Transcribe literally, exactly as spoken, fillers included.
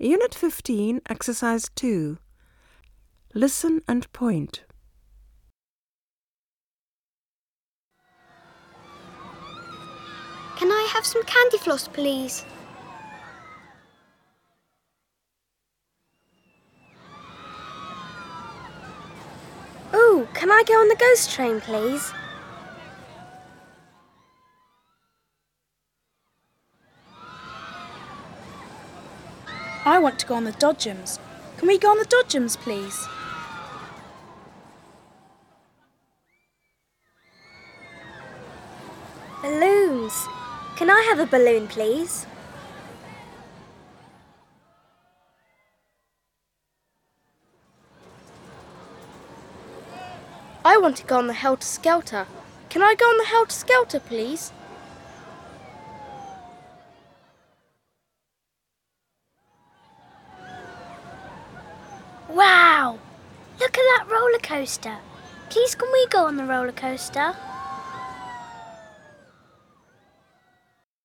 Unit fifteen, Exercise two. Listen and point. Can I have some candy floss, please? Ooh, can I go on the ghost train, please? I want to go on the Dodgems. Can we go on the Dodgems, please? Balloons. Can I have a balloon, please? I want to go on the Helter Skelter. Can I go on the Helter Skelter, please? Wow! Look at that roller coaster. Please, can we go on the roller coaster?